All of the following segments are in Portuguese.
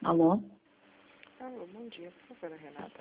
Alô? Alô, bom dia, por favor, Renata.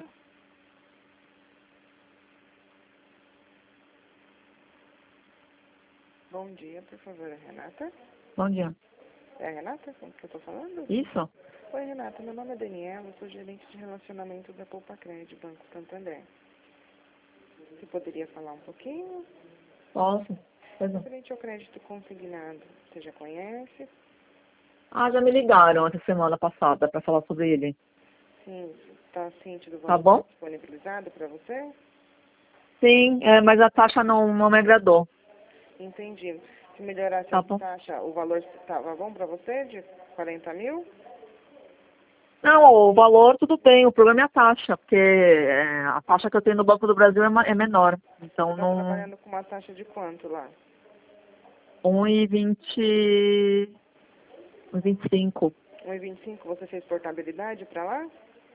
Bom dia, por favor, Renata. Bom dia. É a Renata com que eu tô falando? Isso? Oi, Renata, meu nome é Daniela, eu sou gerente de relacionamento da Poupa Crédito, Banco Santander. Você poderia falar um pouquinho? Posso? Pois não. Referente ao crédito consignado, você já conhece? Ah, já me ligaram essa semana passada para falar sobre ele. Sim, está ciente do Tá valor bom? disponibilizado para você? Sim, mas a taxa não me agradou. Entendi. Se melhorasse Tá a bom? taxa, o valor estava bom para você, de 40 mil? Não, o valor tudo bem, o problema é a taxa, porque a taxa que eu tenho no Banco do Brasil é menor. Você Então está não. trabalhando com uma taxa de quanto lá? 1,20. 1,25. 1,25, você fez portabilidade para lá?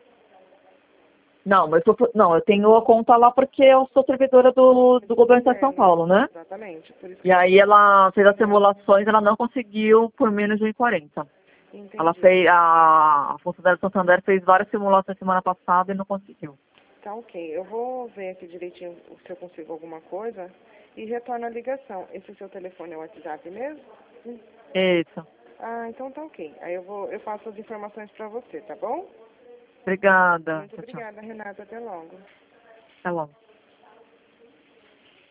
Não, não, eu tenho a conta lá porque eu sou servidora do governo do Estado de São Paulo, né? Exatamente, por isso que E aí ela fez as simulações, ela não conseguiu por menos de 1,40. Ela entendi. fez, a funcionária do Santander fez várias simulações semana passada e não conseguiu. Tá ok. Eu vou ver aqui direitinho se eu consigo alguma coisa e retorno a ligação. Esse seu telefone é o WhatsApp mesmo? Isso. Ah, então tá ok. Aí eu passo as informações para você, tá bom? Obrigada. Muito Tchau, tchau. obrigada, Renata. Até logo. Até logo.